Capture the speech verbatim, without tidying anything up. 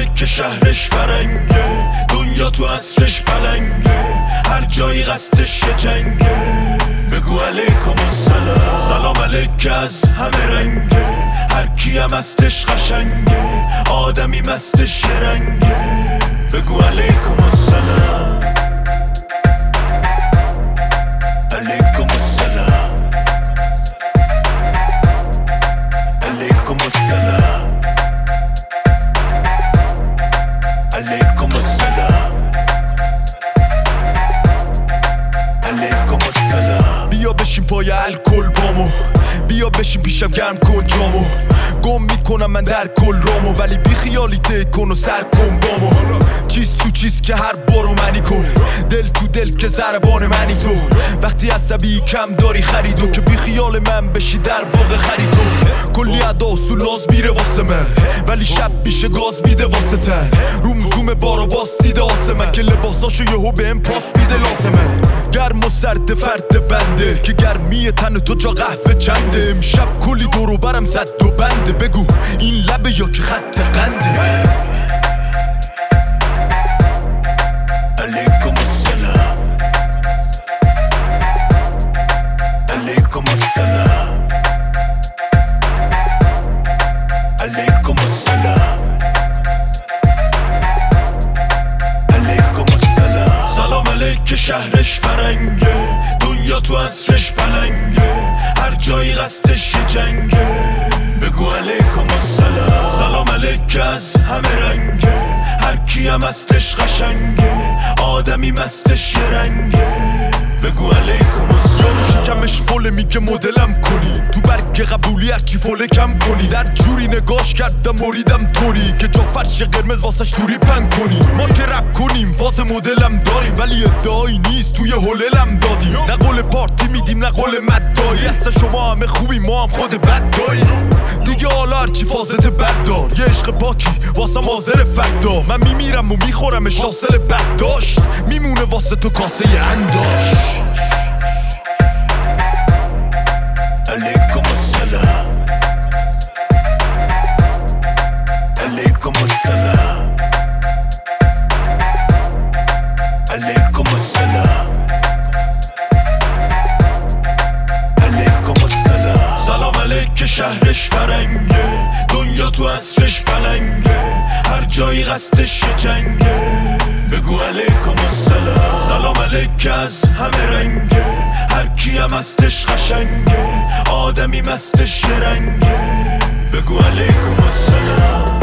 که شهرش فرنگه، دنیا تو عصرش پلنگه، هر جایی قصدش یه جنگه. بگو علیکم السلام، سلام علیک از همه رنگه، هر کی هم هستش قشنگه، آدمی مستش یه رنگه. بگو علیکم السلام، علیکم السلام، علیکم السلام، علیکم السلام، علیکم السلام. بیا بشین پای الکل بامو، بیا بشین پیشم گرم کن جامو، گم میکنم من در کل رامو، ولی بی خیالی ته کن و سر کن بامو. چیز تو چیز که هر بارو منی کن، دل تو دل که ضربان منی تو، وقتی عصبی کم داری خریدو که بی خیال من بشی در واقع خریدو. کلی ادا و سولاز میره واسه من، ولی شب میشه گاز میده واسه تن، روم زوم بارو باس دیده آسمن که لباساشو یهو بهم پاس میده لازمه. گرم و سرد فرد بنده که گرمی تن تو جا قهوه چنده، امشب کلی دورو برم زد و بنده، بگو این لبه یا که خط قنده. علیکم السلام، علیکم السلام، علیکم السلام، علیکم السلام. سلام علیک شهرش فرنگه، دنیا تو عصرش پلنگه، هر جایی قصدش یه جنگه. بگو علیکم السلام، سلام علیک از همه رنگه، هر کی هم هستش قشنگه، آدمی مستش یه رنگه. بگو علیکم السلام. شکمش فله میگه مدلم کنی، تو برگ قبولی هرچی فله کم کنی، در جوری نگاش کردم مریدم طوری که جا فرش قرمز واسش توری پن کنی. ما که رپ کنیم واز مدلم داریم، ولی ادعایی نیست توی هللم دادیم، نه قول پارتی میدیم نه قول مدایی، اصلا شما همه خوبی ما هم خود بد داییم دیگه. حالا هرچی فازت بردار، یه عشق پاکی واسم حاضر فردا، من میمیرم و میخورمش حاصل برداشت، میمونه واسه تو کاسه انداش. علیکم السلام، علیکم السلام، علیکم السلام، علیکم السلام. سلام علیک شهرش فرنگه، دنیا تو عصرش پلنگه، هر جایی قصدش یه جنگه. بگو علیکم السلام، سلام علیک از همه رنگه، هر کی هم هستش قشنگه، آدمی مستش یه رنگه. بگو علیکم السلام.